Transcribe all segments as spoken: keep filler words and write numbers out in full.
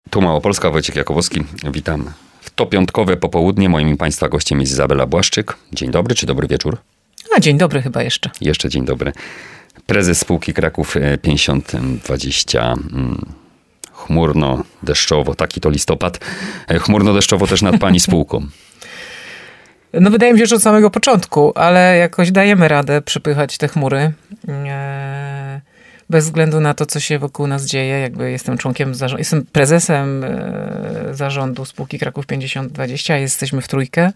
Tu Małopolska, Wojciech Jakubowski. Witam w to piątkowe popołudnie. Moim i Państwa gościem jest Izabela Błaszczyk. Dzień dobry, czy dobry wieczór? A dzień dobry chyba jeszcze. Jeszcze dzień dobry. Prezes spółki Kraków pięćdziesiąt dwadzieścia. Chmurno, deszczowo, taki to listopad. Chmurno, deszczowo też nad Pani spółką. No wydaje mi się, że od samego początku, ale jakoś dajemy radę przypychać te chmury. Eee, bez względu na to, co się wokół nas dzieje. Jakby jestem członkiem zarządu, jestem prezesem e, zarządu spółki Kraków pięćdziesiąt dwadzieścia. Jesteśmy w trójkę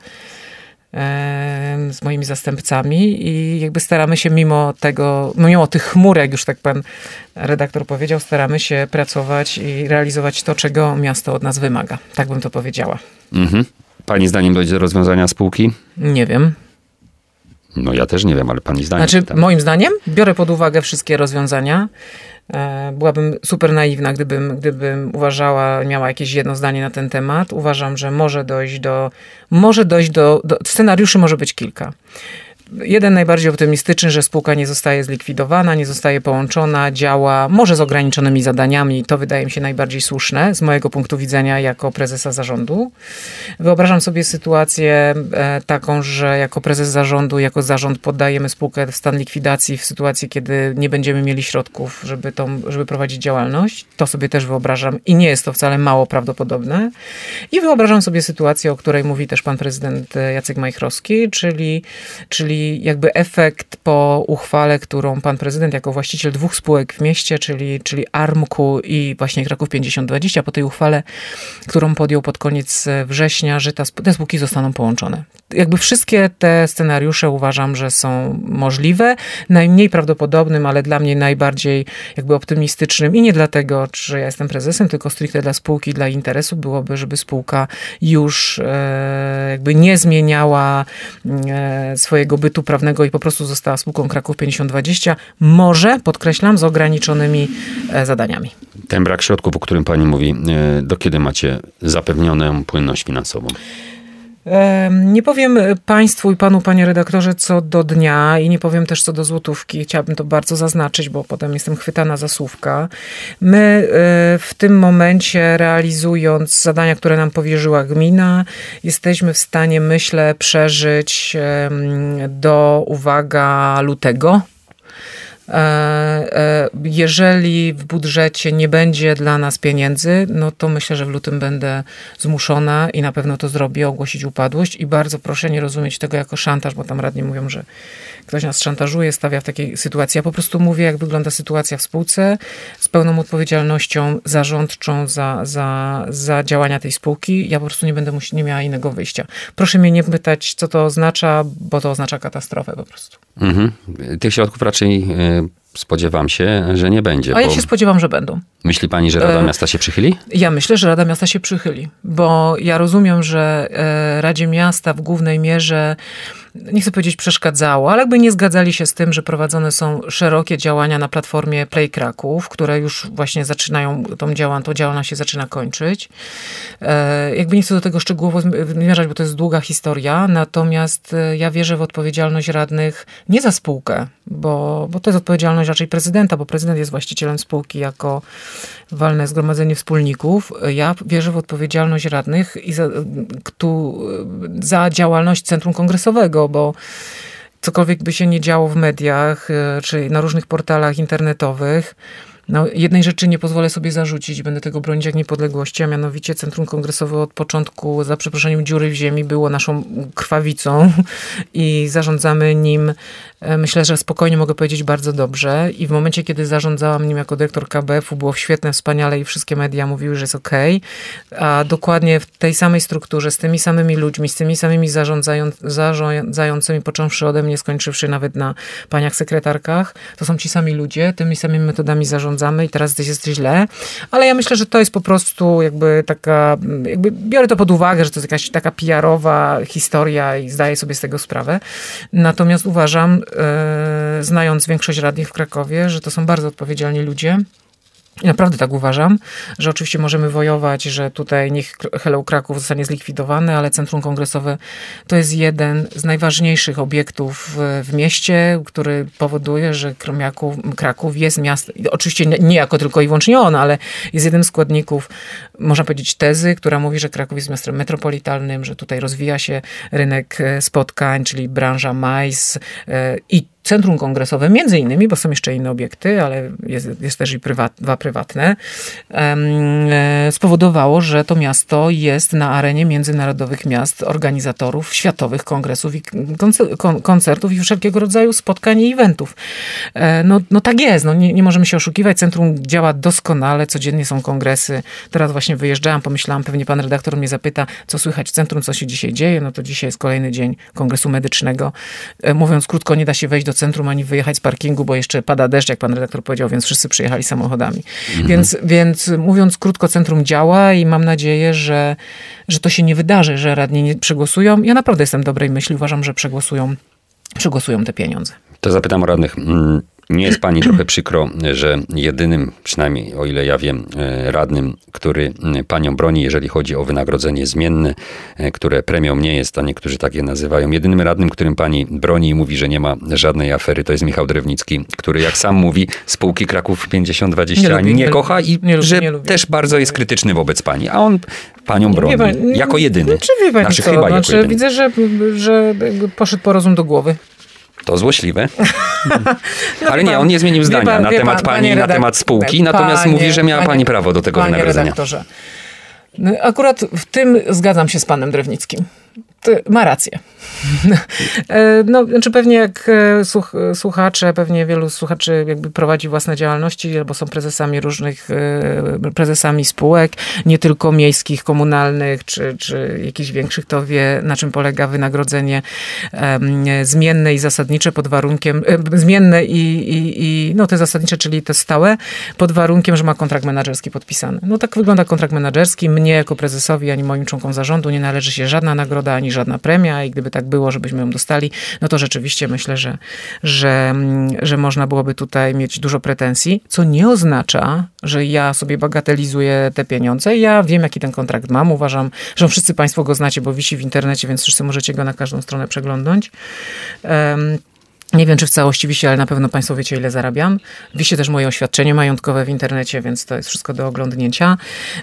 e, z moimi zastępcami i jakby staramy się mimo tego, mimo tych chmur, jak już tak pan redaktor powiedział, staramy się pracować i realizować to, czego miasto od nas wymaga. Tak bym to powiedziała. Mhm. Pani zdaniem dojdzie do rozwiązania spółki? Nie wiem. No ja też nie wiem, ale pani zdaniem. Znaczy, tam. moim zdaniem biorę pod uwagę wszystkie rozwiązania. Byłabym super naiwna, gdybym, gdybym uważała, miała jakieś jedno zdanie na ten temat. Uważam, że może dojść do, może dojść do, do scenariuszy może być kilka. Jeden najbardziej optymistyczny, że spółka nie zostaje zlikwidowana, nie zostaje połączona, działa, może z ograniczonymi zadaniami. To wydaje mi się najbardziej słuszne z mojego punktu widzenia jako prezesa zarządu. Wyobrażam sobie sytuację e, taką, że jako prezes zarządu, jako zarząd poddajemy spółkę w stan likwidacji w sytuacji, kiedy nie będziemy mieli środków, żeby, tą, żeby prowadzić działalność. To sobie też wyobrażam i nie jest to wcale mało prawdopodobne. I wyobrażam sobie sytuację, o której mówi też pan prezydent Jacek Majchrowski, czyli, czyli jakby efekt po uchwale, którą pan prezydent jako właściciel dwóch spółek w mieście, czyli, czyli Armku i właśnie Kraków pięćdziesiąt dwadzieścia, po tej uchwale, którą podjął pod koniec września, że ta, te spółki zostaną połączone. Jakby wszystkie te scenariusze uważam, że są możliwe. Najmniej prawdopodobnym, ale dla mnie najbardziej jakby optymistycznym i nie dlatego, że ja jestem prezesem, tylko stricte dla spółki, dla interesu byłoby, żeby spółka już e, jakby nie zmieniała e, swojego bytu prawnego i po prostu została spółką Kraków pięćdziesiąt dwadzieścia. Może, podkreślam, z ograniczonymi e, zadaniami. Ten brak środków, o którym pani mówi, e, do kiedy macie zapewnioną płynność finansową? Nie powiem państwu i panu, panie redaktorze, co do dnia i nie powiem też co do złotówki. Chciałabym to bardzo zaznaczyć, bo potem jestem chwytana za słówka. My w tym momencie, realizując zadania, które nam powierzyła gmina, jesteśmy w stanie, myślę, przeżyć do, uwaga, lutego. Jeżeli w budżecie nie będzie dla nas pieniędzy, no to myślę, że w lutym będę zmuszona i na pewno to zrobię, ogłosić upadłość i bardzo proszę nie rozumieć tego jako szantaż, bo tam radni mówią, że ktoś nas szantażuje, stawia w takiej sytuacji. Ja po prostu mówię, jak wygląda sytuacja w spółce z pełną odpowiedzialnością zarządczą za, za, za działania tej spółki. Ja po prostu nie będę musi, nie miała innego wyjścia. Proszę mnie nie pytać, co to oznacza, bo to oznacza katastrofę po prostu. Mhm. Tych środków raczej spodziewam się, że nie będzie. A ja się spodziewam, że będą. Myśli pani, że Rada Miasta się przychyli? Ja myślę, że Rada Miasta się przychyli, bo ja rozumiem, że Radzie Miasta w głównej mierze, nie chcę powiedzieć przeszkadzało, ale jakby nie zgadzali się z tym, że prowadzone są szerokie działania na platformie Play Kraków, które już właśnie zaczynają, tą działalność, to działalność się zaczyna kończyć. Jakby nie chcę do tego szczegółowo zmierzać, bo to jest długa historia, natomiast ja wierzę w odpowiedzialność radnych nie za spółkę, bo, bo to jest odpowiedzialność raczej prezydenta, bo prezydent jest właścicielem spółki jako walne zgromadzenie wspólników. Ja wierzę w odpowiedzialność radnych i za, tu, za działalność Centrum Kongresowego, bo cokolwiek by się nie działo w mediach, czy na różnych portalach internetowych, no, jednej rzeczy nie pozwolę sobie zarzucić, będę tego bronić jak niepodległości, a mianowicie Centrum Kongresowe od początku, za przeproszeniem, dziury w ziemi było naszą krwawicą i zarządzamy nim, myślę, że spokojnie mogę powiedzieć, bardzo dobrze. I w momencie, kiedy zarządzałam nim jako dyrektor K B F-u, było świetne, wspaniale i wszystkie media mówiły, że jest okej. A dokładnie w tej samej strukturze, z tymi samymi ludźmi, z tymi samymi zarządzają, zarządzającymi, począwszy ode mnie, skończywszy nawet na paniach sekretarkach, to są ci sami ludzie, tymi samymi metodami zarządzania i teraz jest źle, ale ja myślę, że to jest po prostu jakby taka, jakby biorę to pod uwagę, że to jest jakaś taka P R-owa historia i zdaję sobie z tego sprawę. Natomiast uważam, e, znając większość radnych w Krakowie, że to są bardzo odpowiedzialni ludzie. I naprawdę tak uważam, że oczywiście możemy wojować, że tutaj niech Hello Kraków zostanie zlikwidowane, ale Centrum Kongresowe to jest jeden z najważniejszych obiektów w mieście, który powoduje, że Kraków jest miastem, oczywiście nie jako tylko i wyłącznie on, ale jest jednym z składników można powiedzieć, tezy, która mówi, że Kraków jest miastem metropolitalnym, że tutaj rozwija się rynek spotkań, czyli branża M A I S i centrum kongresowe, między innymi, bo są jeszcze inne obiekty, ale jest, jest też i prywat, dwa prywatne, spowodowało, że to miasto jest na arenie międzynarodowych miast, organizatorów światowych kongresów i koncertów i wszelkiego rodzaju spotkań i eventów. No, no tak jest, no nie, nie możemy się oszukiwać. Centrum działa doskonale, codziennie są kongresy. Teraz właśnie wyjeżdżałam, pomyślałam, pewnie pan redaktor mnie zapyta, co słychać w centrum, co się dzisiaj dzieje. No to dzisiaj jest kolejny dzień kongresu medycznego. Mówiąc krótko, nie da się wejść do centrum ani wyjechać z parkingu, bo jeszcze pada deszcz, jak pan redaktor powiedział, więc wszyscy przyjechali samochodami. Mhm. Więc, więc mówiąc krótko, centrum działa i mam nadzieję, że, że to się nie wydarzy, że radni nie przegłosują. Ja naprawdę jestem dobrej myśli, uważam, że przegłosują, przegłosują te pieniądze. To zapytam o radnych. Nie jest pani trochę przykro, że jedynym, przynajmniej o ile ja wiem, radnym, który panią broni, jeżeli chodzi o wynagrodzenie zmienne, które premią nie jest, a niektórzy tak je nazywają, jedynym radnym, którym pani broni i mówi, że nie ma żadnej afery, to jest Michał Drewnicki, który, jak sam mówi, spółki Kraków pięćdziesiąt dwadzieścia nie, lubi, nie kocha i nie lubi, że nie lubi. Też bardzo jest krytyczny wobec pani, a on panią broni pan, jako jedyny. Czy wie pani znaczy, co? chyba znaczy, jako jedyny. Widzę, że, że poszedł po rozum do głowy. To złośliwe. No ale nie, on nie zmienił zdania pan, na temat pan, pani, na temat spółki, panie, natomiast mówi, że miała panie, pani prawo do tego panie wynagrodzenia. Redaktorze, akurat w tym zgadzam się z panem Drewnickim. Ma rację. No, znaczy pewnie jak słuch, słuchacze, pewnie wielu słuchaczy jakby prowadzi własne działalności, albo są prezesami różnych, prezesami spółek, nie tylko miejskich, komunalnych, czy, czy jakichś większych, to wie, na czym polega wynagrodzenie um, zmienne i zasadnicze pod warunkiem, um, zmienne i, i, i, no te zasadnicze, czyli te stałe, pod warunkiem, że ma kontrakt menadżerski podpisany. No tak wygląda kontrakt menadżerski. Mnie jako prezesowi, ani moim członkom zarządu nie należy się żadna nagroda, ani żadna premia i gdyby tak było, żebyśmy ją dostali, no to rzeczywiście myślę, że, że, że można byłoby tutaj mieć dużo pretensji, co nie oznacza, że ja sobie bagatelizuję te pieniądze. Ja wiem, jaki ten kontrakt mam. Uważam, że wszyscy państwo go znacie, bo wisi w internecie, więc wszyscy możecie go na każdą stronę przeglądnąć. Um, Nie wiem, czy w całości wisi, ale na pewno państwo wiecie, ile zarabiam. Wisi też moje oświadczenie majątkowe w internecie, więc to jest wszystko do oglądnięcia.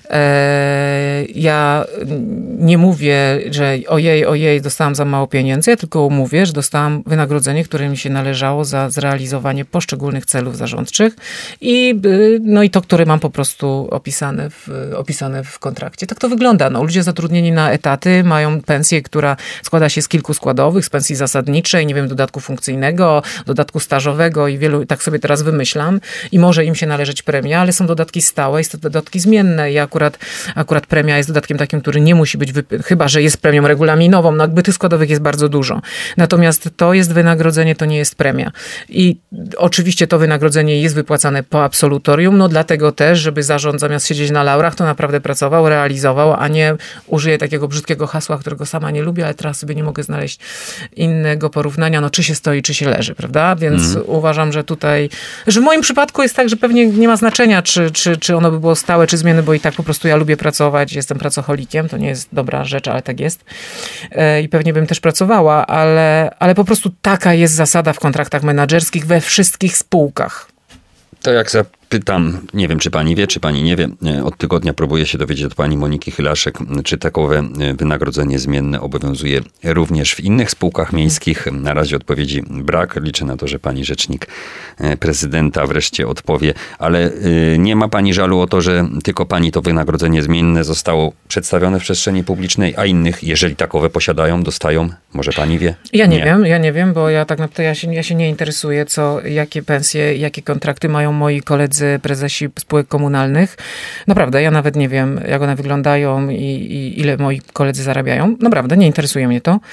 Ja nie mówię, że ojej, ojej, dostałam za mało pieniędzy, ja tylko mówię, że dostałam wynagrodzenie, które mi się należało za zrealizowanie poszczególnych celów zarządczych i, no i to, które mam po prostu opisane w, opisane w kontrakcie. Tak to wygląda. No, ludzie zatrudnieni na etaty mają pensję, która składa się z kilku składowych, z pensji zasadniczej, nie wiem, dodatku funkcyjnego, dodatku stażowego i wielu, tak sobie teraz wymyślam i może im się należeć premia, ale są dodatki stałe i są dodatki zmienne i akurat, akurat premia jest dodatkiem takim, który nie musi być, wyp- chyba że jest premią regulaminową, no jakby tych składowych jest bardzo dużo. Natomiast to jest wynagrodzenie, to nie jest premia. I oczywiście to wynagrodzenie jest wypłacane po absolutorium, no dlatego też, żeby zarząd zamiast siedzieć na laurach, to naprawdę pracował, realizował, a nie użyję takiego brzydkiego hasła, którego sama nie lubię, ale teraz sobie nie mogę znaleźć innego porównania, no czy się stoi, czy się leży, prawda? Więc mm. uważam, że tutaj, że w moim przypadku jest tak, że pewnie nie ma znaczenia, czy, czy, czy ono by było stałe, czy zmienne, bo i tak po prostu ja lubię pracować, jestem pracocholikiem, to nie jest dobra rzecz, ale tak jest. I pewnie bym też pracowała, ale, ale po prostu taka jest zasada w kontraktach menadżerskich we wszystkich spółkach. To jak zapytam, nie wiem, czy pani wie, czy pani nie wie, od tygodnia próbuję się dowiedzieć od pani Moniki Chylaszek, czy takowe wynagrodzenie zmienne obowiązuje również w innych spółkach miejskich. Na razie odpowiedzi brak. Liczę na to, że pani rzecznik prezydenta wreszcie odpowie, ale nie ma pani żalu o to, że tylko pani to wynagrodzenie zmienne zostało przedstawione w przestrzeni publicznej, a innych, jeżeli takowe posiadają, dostają? Może pani wie? Ja nie, nie. wiem, ja nie wiem, bo ja tak naprawdę ja się, ja się nie interesuję, co, jakie pensje, jakie kontrakty mają moi koledzy prezesi spółek komunalnych. Naprawdę, ja nawet nie wiem, jak one wyglądają i, i ile moi koledzy zarabiają. Naprawdę, nie interesuje mnie to.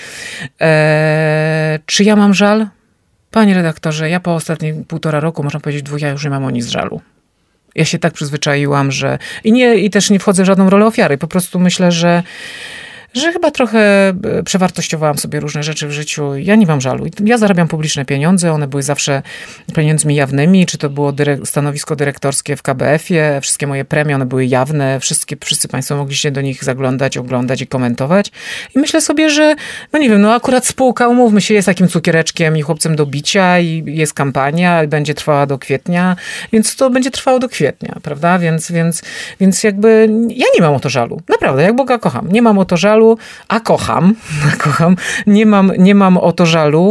Eee, czy ja mam żal? Panie redaktorze, ja po ostatnich półtora roku, można powiedzieć dwóch, ja już nie mam o nic żalu. Ja się tak przyzwyczaiłam, że... I, nie, i też nie wchodzę w żadną rolę ofiary. Po prostu myślę, że że chyba trochę przewartościowałam sobie różne rzeczy w życiu. Ja nie mam żalu. Ja zarabiam publiczne pieniądze, one były zawsze pieniędzmi jawnymi, czy to było dyre- stanowisko dyrektorskie w K B F-ie, wszystkie moje premie, one były jawne, wszystkie, wszyscy państwo mogliście do nich zaglądać, oglądać i komentować. I myślę sobie, że no nie wiem, no akurat spółka, umówmy się, jest takim cukiereczkiem i chłopcem do bicia i jest kampania i będzie trwała do kwietnia, więc to będzie trwało do kwietnia, prawda? Więc, więc, więc jakby ja nie mam o to żalu. Naprawdę, jak Boga kocham. Nie mam o to żalu, a kocham. A kocham. Nie mam, nie mam o to żalu.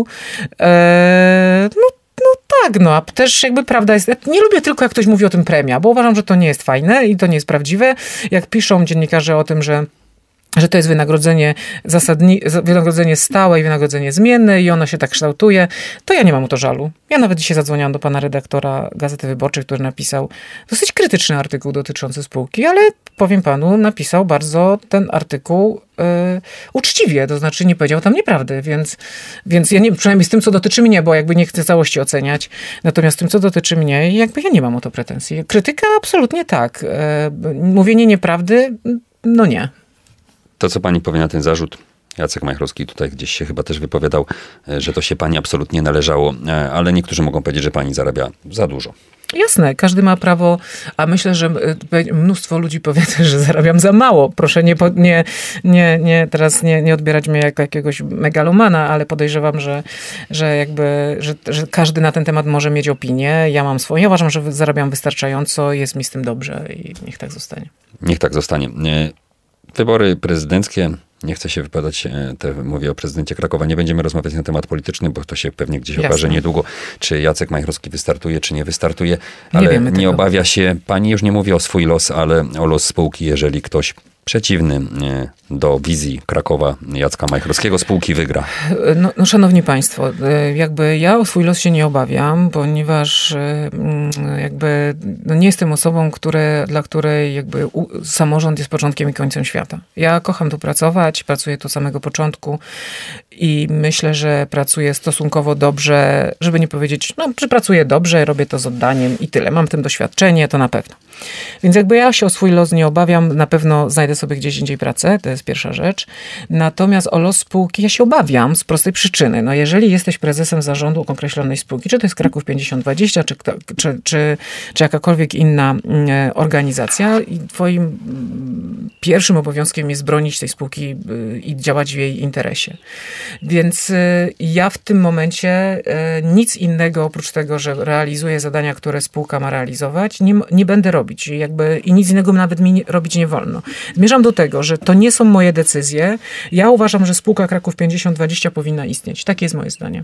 Eee, no, no tak, no a też jakby prawda jest, ja nie lubię tylko jak ktoś mówi o tym premia, bo uważam, że to nie jest fajne i to nie jest prawdziwe. Jak piszą dziennikarze o tym, że że to jest wynagrodzenie zasadni, wynagrodzenie stałe i wynagrodzenie zmienne i ono się tak kształtuje, to ja nie mam o to żalu. Ja nawet dzisiaj zadzwoniłam do pana redaktora Gazety Wyborczej, który napisał dosyć krytyczny artykuł dotyczący spółki, ale powiem panu, napisał bardzo ten artykuł yy, uczciwie, to znaczy nie powiedział tam nieprawdy, więc, więc ja nie, przynajmniej z tym, co dotyczy mnie, bo jakby nie chcę całości oceniać, natomiast z tym, co dotyczy mnie, jakby ja nie mam o to pretensji. Krytyka absolutnie tak. Yy, mówienie nieprawdy, no nie. To, co pani powie na ten zarzut, Jacek Majchrowski tutaj gdzieś się chyba też wypowiadał, że to się pani absolutnie należało, ale niektórzy mogą powiedzieć, że pani zarabia za dużo. Jasne, każdy ma prawo, a myślę, że mnóstwo ludzi powie też, że zarabiam za mało. Proszę nie, nie, nie, nie teraz nie, nie odbierać mnie jako jakiegoś megalomana, ale podejrzewam, że, że jakby, że, że każdy na ten temat może mieć opinię. Ja mam swoją. Ja uważam, że zarabiam wystarczająco, jest mi z tym dobrze i niech tak zostanie. Niech tak zostanie. Wybory prezydenckie, nie chcę się wypowiadać, te, mówię o prezydencie Krakowa, nie będziemy rozmawiać na temat polityczny, bo to się pewnie gdzieś Jasne. okaże niedługo, czy Jacek Majchrowski wystartuje, czy nie wystartuje, ale nie, nie obawia się, pani już nie mówi o swój los, ale o los spółki, jeżeli ktoś przeciwny do wizji Krakowa Jacka Majchrowskiego spółki wygra. No, no szanowni państwo, jakby ja o swój los się nie obawiam, ponieważ jakby no nie jestem osobą, które, dla której jakby u, samorząd jest początkiem i końcem świata. Ja kocham tu pracować, pracuję tu od samego początku i myślę, że pracuję stosunkowo dobrze, żeby nie powiedzieć, no że pracuję dobrze, robię to z oddaniem i tyle. Mam w tym doświadczenie, to na pewno. Więc jakby ja się o swój los nie obawiam, na pewno znajdę sobie gdzieś indziej pracę, to jest pierwsza rzecz. Natomiast o los spółki ja się obawiam z prostej przyczyny. No jeżeli jesteś prezesem zarządu określonej spółki, czy to jest Kraków pięćdziesiąt dwadzieścia, czy, czy, czy, czy jakakolwiek inna organizacja i twoim pierwszym obowiązkiem jest bronić tej spółki i działać w jej interesie. Więc ja w tym momencie nic innego oprócz tego, że realizuję zadania, które spółka ma realizować, nie, nie będę robić. Jakby, i nic innego nawet mi nie, robić nie wolno. Zmierzam do tego, że to nie są moje decyzje. Ja uważam, że spółka Kraków pięćdziesiąt dwadzieścia powinna istnieć. Takie jest moje zdanie.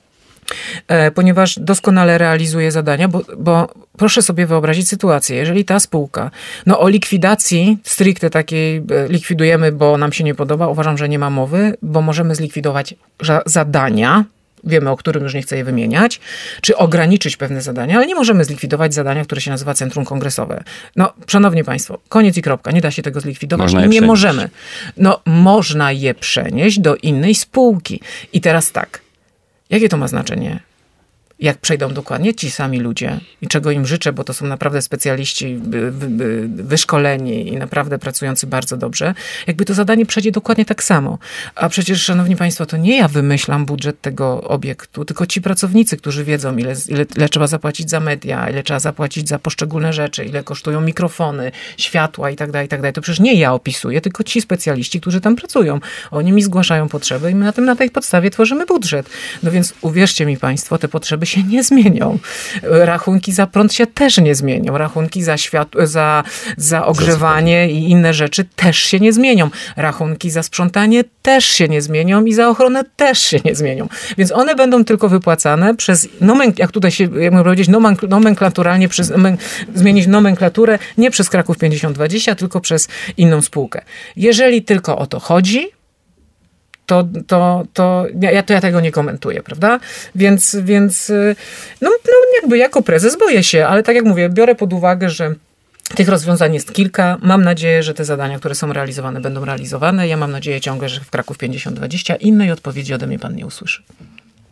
E, ponieważ doskonale realizuje zadania, bo, bo proszę sobie wyobrazić sytuację, jeżeli ta spółka, no o likwidacji stricte takiej likwidujemy, bo nam się nie podoba, uważam, że nie ma mowy, bo możemy zlikwidować za, zadania, wiemy, o którym już nie chcę je wymieniać, czy ograniczyć pewne zadania, ale nie możemy zlikwidować zadania, które się nazywa Centrum Kongresowe. No, szanowni państwo, koniec i kropka. Nie da się tego zlikwidować. Można i je nie przenieść. możemy. No, można je przenieść do innej spółki. I teraz tak, jakie to ma znaczenie? Jak przejdą dokładnie ci sami ludzie i czego im życzę, bo to są naprawdę specjaliści wy, wy, wyszkoleni i naprawdę pracujący bardzo dobrze, jakby to zadanie przejdzie dokładnie tak samo. A przecież, szanowni państwo, to nie ja wymyślam budżet tego obiektu, tylko ci pracownicy, którzy wiedzą, ile, ile, ile trzeba zapłacić za media, ile trzeba zapłacić za poszczególne rzeczy, ile kosztują mikrofony, światła i tak dalej, i tak dalej. To przecież nie ja opisuję, tylko ci specjaliści, którzy tam pracują. Oni mi zgłaszają potrzeby i my na tym, na tej podstawie tworzymy budżet. No więc uwierzcie mi państwo, te potrzeby się nie zmienią. Rachunki za prąd się też nie zmienią. Rachunki za światło, za, za ogrzewanie i inne rzeczy też się nie zmienią. Rachunki za sprzątanie też się nie zmienią i za ochronę też się nie zmienią. Więc one będą tylko wypłacane przez, nomenk- jak tutaj się, jak mogę powiedzieć, nomenk- nomenklaturalnie, przez, nomen- zmienić nomenklaturę, nie przez Kraków pięćdziesiąt dwadzieścia, tylko przez inną spółkę. Jeżeli tylko o to chodzi, to, to, to, ja, to ja tego nie komentuję, prawda? Więc, więc no, no jakby jako prezes boję się, ale tak jak mówię, biorę pod uwagę, że tych rozwiązań jest kilka. Mam nadzieję, że te zadania, które są realizowane, będą realizowane. Ja mam nadzieję ciągle, że w Kraków pięćdziesiąt dwadzieścia innej odpowiedzi ode mnie pan nie usłyszy.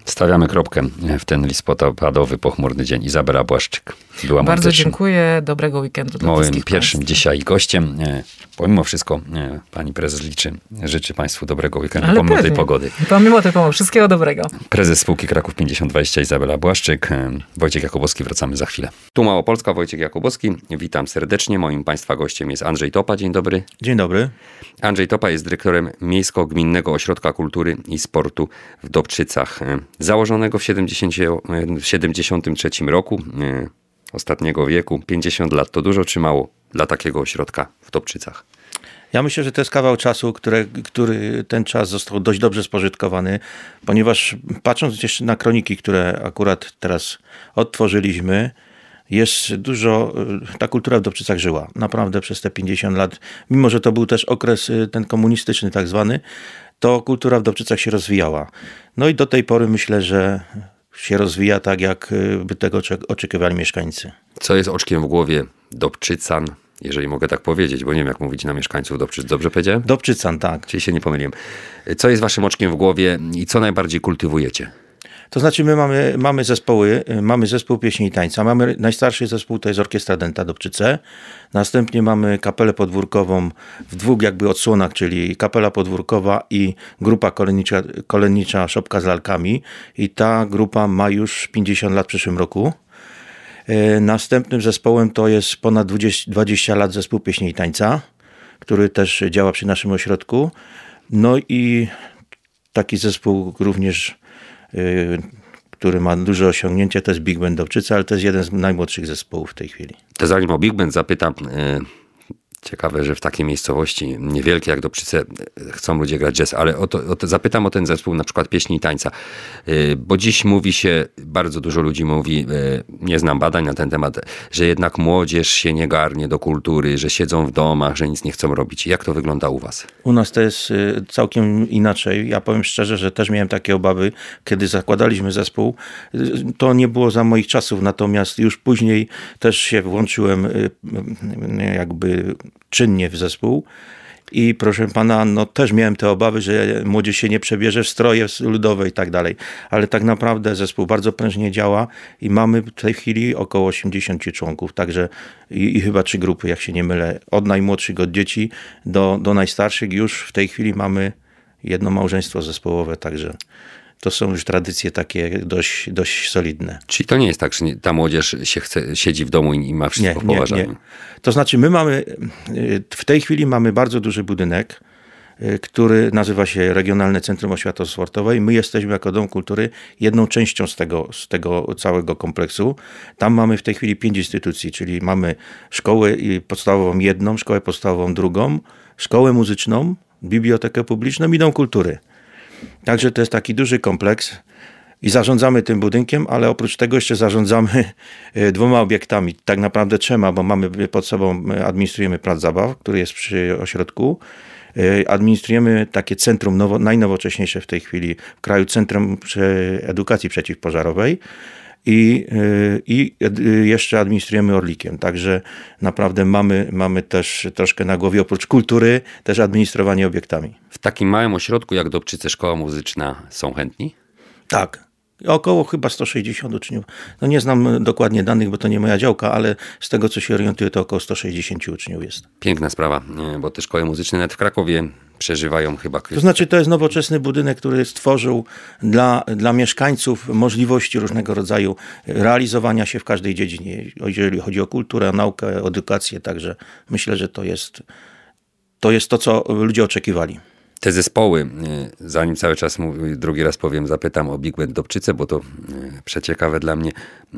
Stawiamy kropkę w ten listopadowy, pochmurny dzień. Izabela Błaszczyk była Bardzo moim dziękuję. Dobrego weekendu dla moim wszystkich pierwszym państwa. dzisiaj gościem. Pomimo wszystko pani prezes liczy, życzy państwu dobrego weekendu, Ale pomimo tej pewnie. pogody. Pomimo tej pomocy. Wszystkiego dobrego. Prezes spółki Kraków pięćdziesiąt dwadzieścia Izabela Błaszczyk. Wojciech Jakubowski, wracamy za chwilę. Tu Małopolska, Wojciech Jakubowski. Witam serdecznie. Moim państwa gościem jest Andrzej Topa. Dzień dobry. Dzień dobry. Andrzej Topa jest dyrektorem Miejsko-Gminnego Ośrodka Kultury i Sportu w Dobczycach, założonego w siedemdziesiątym trzecim roku, ostatniego wieku. pięćdziesiąt lat to dużo czy mało dla takiego ośrodka w Dobczycach? Ja myślę, że to jest kawał czasu, które, który ten czas został dość dobrze spożytkowany, ponieważ patrząc jeszcze na kroniki, które akurat teraz odtworzyliśmy, jest dużo, ta kultura w Dobczycach żyła. Naprawdę przez te pięćdziesiąt lat, mimo że to był też okres ten komunistyczny tak zwany, to kultura w Dobczycach się rozwijała. No i do tej pory myślę, że się rozwija tak, jak by tego oczekiwali mieszkańcy. Co jest oczkiem w głowie Dobczycan, jeżeli mogę tak powiedzieć, bo nie wiem, jak mówić na mieszkańców Dobczyc. Dobrze powiedziałem? Dobczycan, tak. Czyli się nie pomyliłem. Co jest waszym oczkiem w głowie i co najbardziej kultywujecie? To znaczy my mamy, mamy zespoły, mamy zespół pieśni i tańca, mamy najstarszy zespół, to jest Orkiestra Dęta Dobczyce, następnie mamy kapelę podwórkową w dwóch jakby odsłonach, czyli kapela podwórkowa i grupa kolennicza, kolennicza Szopka z lalkami i ta grupa ma już pięćdziesiąt lat w przyszłym roku. Następnym zespołem to jest ponad dwadzieścia lat zespół pieśni i tańca, który też działa przy naszym ośrodku. No i taki zespół również, który ma duże osiągnięcie, to jest Big Band Dobczyce, ale to jest jeden z najmłodszych zespołów w tej chwili. To zanim o Big Band zapytam, ciekawe, że w takiej miejscowości niewielkiej jak Dobczyce chcą ludzie grać jazz, ale o to, o to zapytam o ten zespół na przykład pieśni i tańca, bo dziś mówi się, bardzo dużo ludzi mówi, nie znam badań na ten temat, że jednak młodzież się nie garnie do kultury, że siedzą w domach, że nic nie chcą robić. Jak to wygląda u was? U nas to jest całkiem inaczej. Ja powiem szczerze, że też miałem takie obawy, kiedy zakładaliśmy zespół. To nie było za moich czasów, natomiast już później też się włączyłem jakby czynnie w zespół i proszę pana, no też miałem te obawy, że młodzież się nie przebierze w stroje ludowe i tak dalej, ale tak naprawdę zespół bardzo prężnie działa i mamy w tej chwili około osiemdziesiąt członków, także i, i chyba trzy grupy, jak się nie mylę, od najmłodszych, od dzieci do, do najstarszych. Już w tej chwili mamy jedno małżeństwo zespołowe, także to są już tradycje takie dość, dość solidne. Czyli to nie jest tak, że ta młodzież się chce, siedzi w domu i ma wszystko nie, w poważaniu? Nie, nie. To znaczy my mamy, w tej chwili mamy bardzo duży budynek, który nazywa się Regionalne Centrum Oświaty Sportowej. My jesteśmy jako Dom Kultury jedną częścią z tego, z tego całego kompleksu. Tam mamy w tej chwili pięć instytucji, czyli mamy szkołę podstawową jedną, szkołę podstawową drugą, szkołę muzyczną, bibliotekę publiczną i Dom Kultury. Także to jest taki duży kompleks i zarządzamy tym budynkiem, ale oprócz tego jeszcze zarządzamy dwoma obiektami, tak naprawdę trzema, bo mamy pod sobą, administrujemy plac zabaw, który jest przy ośrodku, administrujemy takie centrum nowo, najnowocześniejsze w tej chwili w kraju, Centrum Edukacji Przeciwpożarowej i, i jeszcze administrujemy Orlikiem, także naprawdę mamy, mamy też troszkę na głowie oprócz kultury też administrowanie obiektami. W takim małym ośrodku jak Dobczyce szkoła muzyczna są chętni? Tak. Około chyba sto sześćdziesiąt uczniów. No nie znam dokładnie danych, bo to nie moja działka, ale z tego, co się orientuję, to około sto sześćdziesiąt uczniów jest. Piękna sprawa, bo te szkoły muzyczne nawet w Krakowie przeżywają chyba... To znaczy, to jest nowoczesny budynek, który stworzył dla, dla mieszkańców możliwości różnego rodzaju realizowania się w każdej dziedzinie, jeżeli chodzi o kulturę, naukę, edukację, także myślę, że to jest to, jest to co ludzie oczekiwali. Te zespoły, zanim cały czas mówię, drugi raz powiem, zapytam o Big Band Dobczyce, bo to przeciekawe dla mnie,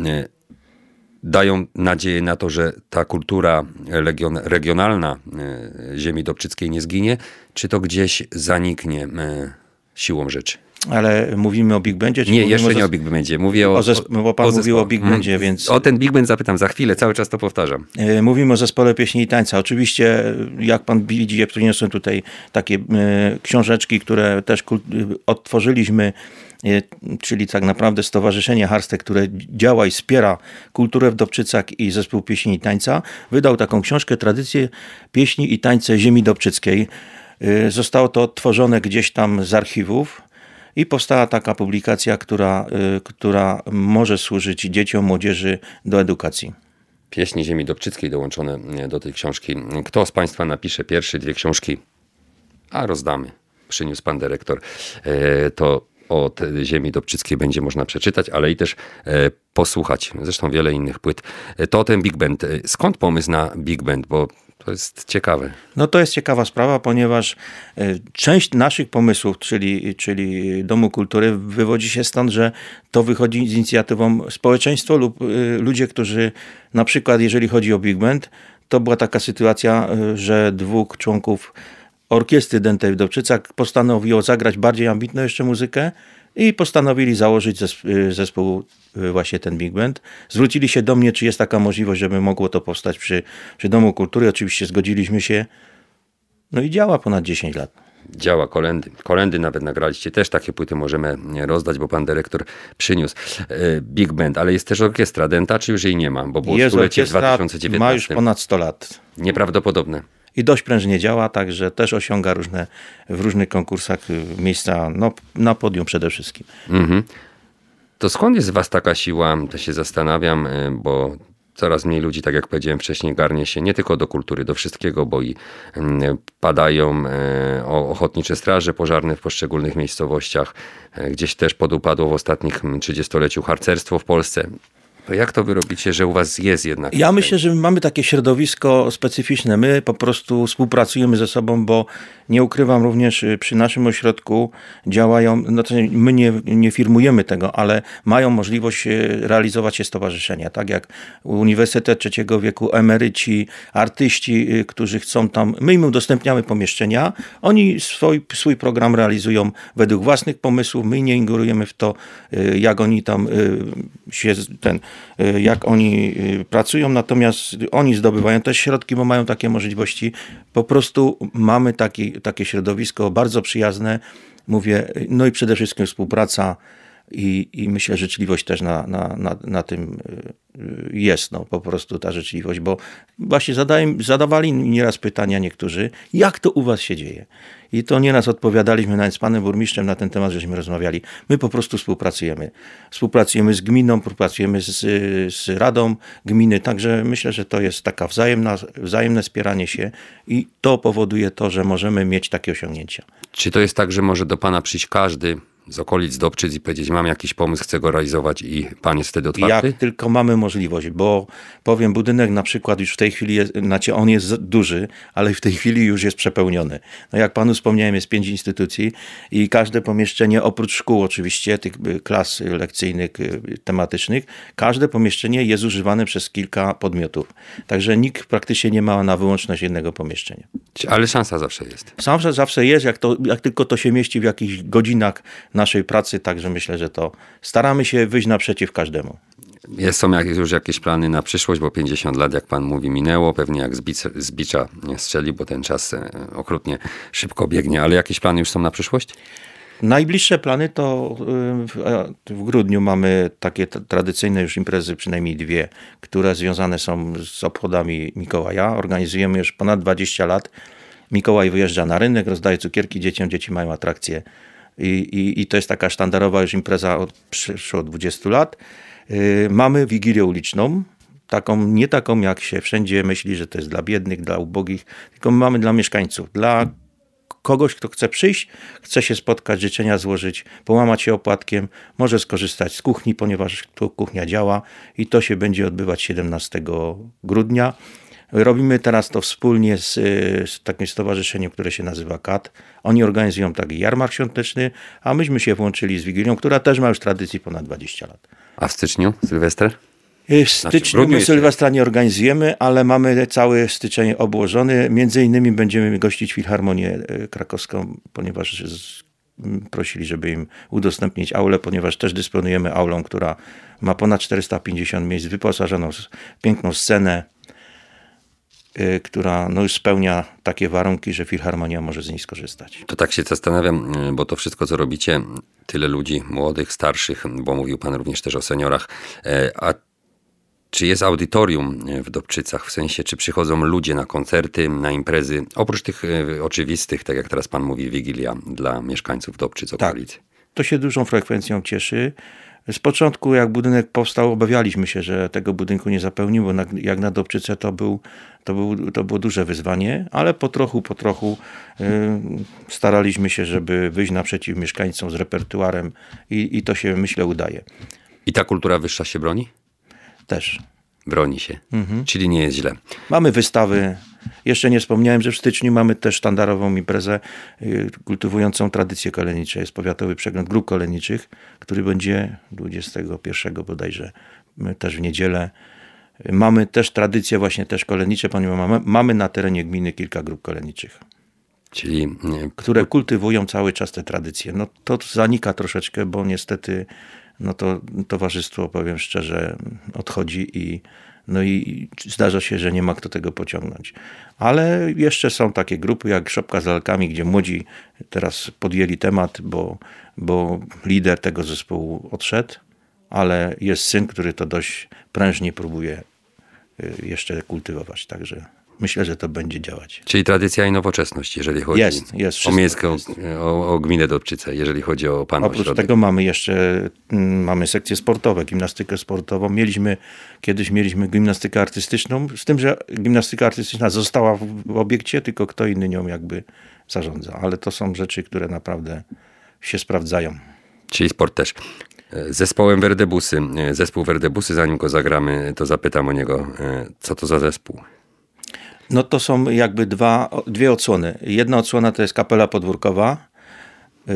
dają nadzieję na to, że ta kultura legion, regionalna ziemi dobczyckiej nie zginie, czy to gdzieś zaniknie siłą rzeczy? Ale mówimy o Big Bandzie? Czy nie, jeszcze o nie o Big Bandzie. Mówię o, o zespo- bo pan o mówił o Big Bandzie, hmm. więc... O ten Big Band zapytam za chwilę, cały czas to powtarzam. Mówimy o zespole pieśni i tańca. Oczywiście, jak pan widzi, ja przyniosłem tutaj takie e, książeczki, które też kult- odtworzyliśmy, e, czyli tak naprawdę Stowarzyszenie Harstek, które działa i wspiera kulturę w Dobczycach i zespół pieśni i tańca, wydał taką książkę Tradycje pieśni i tańce ziemi dobczyckiej. E, zostało to odtworzone gdzieś tam z archiwów. i powstała taka publikacja, która, która może służyć dzieciom, młodzieży do edukacji. Pieśni Ziemi Dobczyckiej dołączone do tej książki. Kto z Państwa napisze pierwsze dwie książki, a rozdamy, przyniósł pan dyrektor, to o Ziemi Dobczyckiej będzie można przeczytać, ale i też posłuchać. Zresztą wiele innych płyt. To ten Big Band. Skąd pomysł na Big Band? Bo to jest ciekawe. No to jest ciekawa sprawa, ponieważ część naszych pomysłów, czyli, czyli Domu Kultury, wywodzi się stąd, że to wychodzi z inicjatywą społeczeństwo lub ludzie, którzy na przykład, jeżeli chodzi o Big Band, to była taka sytuacja, że dwóch członków orkiestry dętej w Dobczycach postanowiło zagrać bardziej ambitną jeszcze muzykę i postanowili założyć zespół właśnie ten Big Band. Zwrócili się do mnie, czy jest taka możliwość, żeby mogło to powstać przy, przy Domu Kultury. Oczywiście zgodziliśmy się. No i działa ponad dziesięć lat. Działa kolendy. Kolendy nawet nagraliście. Też takie płyty możemy rozdać, bo pan dyrektor przyniósł. Big Band, ale jest też orkiestra dęta, czy już jej nie ma? Bo było jest stulecie w dwa tysiące dziewiętnastym. Ma już ponad sto lat. Nieprawdopodobne. I dość prężnie działa, także też osiąga różne, w różnych konkursach miejsca no, na podium przede wszystkim. Mhm. To skąd jest w was taka siła? To się zastanawiam, bo coraz mniej ludzi, tak jak powiedziałem wcześniej, garnie się nie tylko do kultury, do wszystkiego, bo i padają ochotnicze straże pożarne w poszczególnych miejscowościach. Gdzieś też podupadło w ostatnich trzydziestoleciu harcerstwo w Polsce. To jak to wy robicie, że u was jest jednak? Ja myślę, że my mamy takie środowisko specyficzne. My po prostu współpracujemy ze sobą, bo nie ukrywam, również przy naszym ośrodku działają, no to my nie, nie firmujemy tego, ale mają możliwość realizować się stowarzyszenia. Tak jak Uniwersytet Trzeciego Wieku, emeryci, artyści, którzy chcą tam, my im udostępniamy pomieszczenia, oni swój, swój program realizują według własnych pomysłów, my nie ingerujemy w to, jak oni tam się ten jak oni pracują, natomiast oni zdobywają też środki, bo mają takie możliwości. Po prostu mamy taki, takie środowisko bardzo przyjazne, mówię, no i przede wszystkim współpraca i, i myślę, życzliwość też na, na, na, na tym jest, no po prostu ta życzliwość, bo właśnie zadaję, zadawali nieraz pytania niektórzy, jak to u was się dzieje? I to nieraz odpowiadaliśmy nawet z panem burmistrzem na ten temat, żeśmy rozmawiali. My po prostu współpracujemy. Współpracujemy z gminą, współpracujemy z, z radą gminy, także myślę, że to jest taka wzajemna, wzajemne wspieranie się i to powoduje to, że możemy mieć takie osiągnięcia. Czy to jest tak, że może do pana przyjść każdy z okolic Dobczyc i powiedzieć, mam jakiś pomysł, chcę go realizować i pan jest wtedy otwarty? Jak tylko mamy możliwość, bo powiem, budynek na przykład już w tej chwili, jest, znaczy on jest duży, ale w tej chwili już jest przepełniony. No jak panu wspomniałem, jest pięć instytucji i każde pomieszczenie, oprócz szkół oczywiście, tych klas lekcyjnych, tematycznych, każde pomieszczenie jest używane przez kilka podmiotów. Także nikt praktycznie nie ma na wyłączność jednego pomieszczenia. Ale szansa zawsze jest. Szansa zawsze jest, jak, to, jak tylko to się mieści w jakichś godzinach naszej pracy, także myślę, że to staramy się wyjść naprzeciw każdemu. Jest, są jakieś, już jakieś plany na przyszłość, bo pięćdziesiąt lat, jak pan mówi, minęło, pewnie jak z, bic, z bicza strzeli, bo ten czas okrutnie szybko biegnie, ale jakieś plany już są na przyszłość? Najbliższe plany to w grudniu mamy takie tradycyjne już imprezy, przynajmniej dwie, które związane są z obchodami Mikołaja. Organizujemy już ponad dwadzieścia lat. Mikołaj wyjeżdża na rynek, rozdaje cukierki dzieciom, dzieci mają atrakcje. I, i, I to jest taka sztandarowa już impreza od przeszło dwudziestu lat. Yy, mamy Wigilię uliczną, taką, nie taką jak się wszędzie myśli, że to jest dla biednych, dla ubogich, tylko mamy dla mieszkańców, dla kogoś, kto chce przyjść, chce się spotkać, życzenia złożyć, połamać się opłatkiem, może skorzystać z kuchni, ponieważ tu kuchnia działa i to się będzie odbywać siedemnastego grudnia. Robimy teraz to wspólnie z, z takim stowarzyszeniem, które się nazywa K A T. Oni organizują taki jarmark świąteczny, a myśmy się włączyli z Wigilią, która też ma już tradycji ponad dwadzieścia lat. A w styczniu, Sylwester? W styczniu znaczy, my Sylwestra nie organizujemy, ale mamy cały styczeń obłożony. Między innymi będziemy gościć Filharmonię Krakowską, ponieważ prosili, żeby im udostępnić aulę, ponieważ też dysponujemy aulą, która ma ponad czterysta pięćdziesiąt miejsc, wyposażoną w piękną scenę, która no już spełnia takie warunki, że Filharmonia może z niej skorzystać. To tak się zastanawiam, bo to wszystko, co robicie, tyle ludzi, młodych, starszych, bo mówił pan również też o seniorach, a czy jest audytorium w Dobczycach? W sensie, czy przychodzą ludzie na koncerty, na imprezy, oprócz tych oczywistych, tak jak teraz pan mówi, Wigilia dla mieszkańców Dobczyc, okolicy? Tak. to się dużą frekwencją cieszy. Z początku, jak budynek powstał, obawialiśmy się, że tego budynku nie zapełni, bo na, jak na Dobczycę to, był, to, był, to było duże wyzwanie, ale po trochu, po trochu y, staraliśmy się, żeby wyjść naprzeciw mieszkańcom z repertuarem i, i to się, myślę, udaje. I ta kultura wyższa się broni? Też. Broni się, mhm. Czyli nie jest źle. Mamy wystawy. Jeszcze nie wspomniałem, że w styczniu mamy też sztandarową imprezę y, kultywującą tradycje kolenicze. Jest powiatowy przegląd grup koleniczych, który będzie dwudziestego pierwszego bodajże, też w niedzielę. Mamy też tradycje właśnie też kolenicze, ponieważ mamy, mamy na terenie gminy kilka grup koleniczych. Czyli... które kultywują cały czas te tradycje. No to zanika troszeczkę, bo niestety no to towarzystwo, powiem szczerze, odchodzi i no i zdarza się, że nie ma kto tego pociągnąć. Ale jeszcze są takie grupy jak Szopka z lalkami, gdzie młodzi teraz podjęli temat, bo, bo lider tego zespołu odszedł, ale jest syn, który to dość prężnie próbuje jeszcze kultywować. Także myślę, że to będzie działać. Czyli tradycja i nowoczesność, jeżeli chodzi jest, jest, o miejską, o, o gminę Dobczyce, jeżeli chodzi o pana Oprócz ośrodek. tego mamy jeszcze mamy sekcje sportowe, gimnastykę sportową. Mieliśmy, kiedyś mieliśmy gimnastykę artystyczną, z tym, że gimnastyka artystyczna została w, w obiekcie, tylko kto inny nią jakby zarządza. Ale to są rzeczy, które naprawdę się sprawdzają. Czyli sport też. Zespołem Werdebusy, zespół Werdebusy, zanim go zagramy, to zapytam o niego, co to za zespół? No to są jakby dwa, dwie odsłony. Jedna odsłona to jest kapela podwórkowa yy,